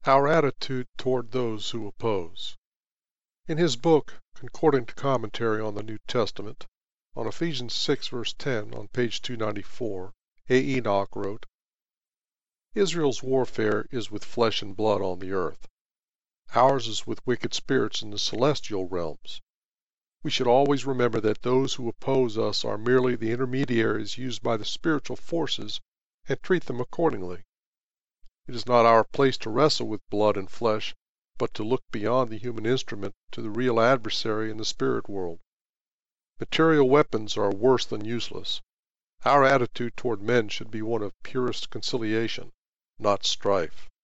Our attitude toward those who oppose. In his book, Concordant Commentary on the New Testament, on Ephesians 6 verse 10 on page 294, A. Enoch wrote, "Israel's warfare is with flesh and blood on the earth. Ours is with wicked spirits in the celestial realms. We should always remember that those who oppose us are merely the intermediaries used by the spiritual forces and treat them accordingly. It is not our place to wrestle with blood and flesh, but to look beyond the human instrument to the real adversary in the spirit world. Material weapons are worse than useless. Our attitude toward men should be one of purest conciliation, not strife."